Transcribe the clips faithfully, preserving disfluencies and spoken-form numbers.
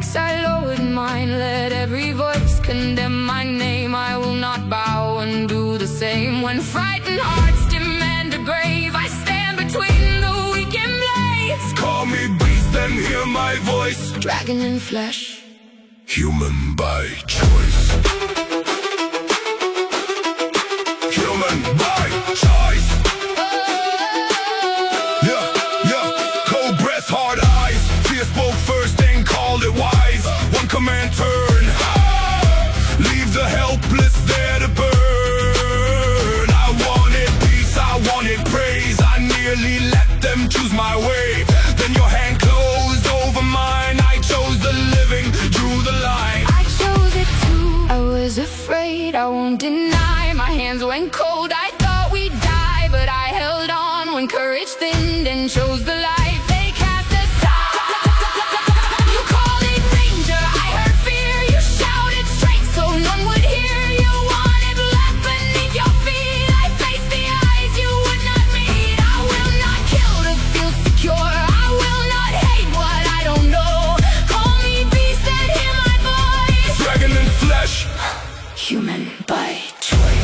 axe, I lowered mine. Let every voice condemn my name. I will not bow and do the same. When frightened hearts demand a grave, I stand between the weak and blades. Call me beast, then hear my voice. Dragon in flesh, human by choice. Human by choice. Yeah, yeah. Cold breath, hard eyes. Fear spoke first and called it wise. One command, turn. Leave the helpless there to burn. I wanted peace, I wanted praise. I nearly let them choose my way. Then your hand closed over mine. I chose the living, drew the line. I chose it too. I was afraid, I won't deny. My hands went cold, I thought we'd die. But I held on when courage thinned and chose the life they cast aside. You called it danger, I heard fear. You shouted straight so none would hear. You wanted blood beneath your feet. I faced the eyes you would not meet. I will not kill to feel secure. I will not hate what I don't know. Call me beast and hear my voice. Dragon in flesh, human by choice.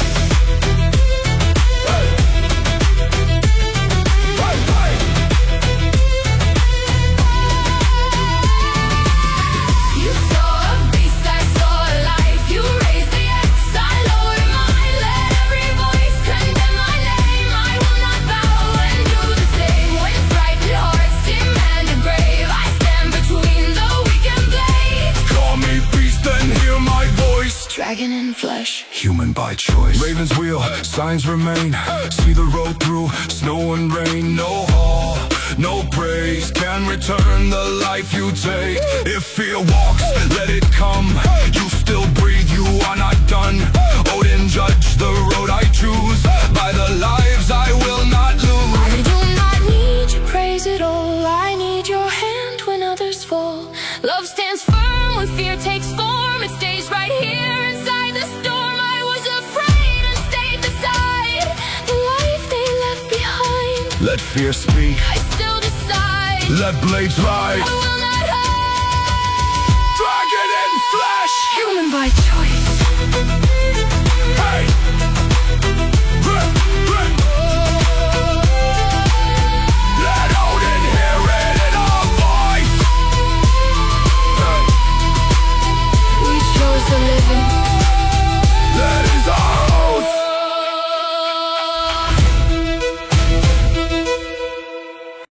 Dragon in flesh, human by choice. Raven's wheel, signs remain. See the road through snow and rain. No hall, no praise can return the life you take. If fear walks, let it come. You still breathe, you are not done. Odin judge the road I choose. By the lives I will not lose. I do not need your praise at all. I need your hand when others fall. Love stands firm when fear takes form. It stays right here inside the storm. I was afraid and stayed beside the life they left behind. Let fear speak, I still decide. let blades ride. I will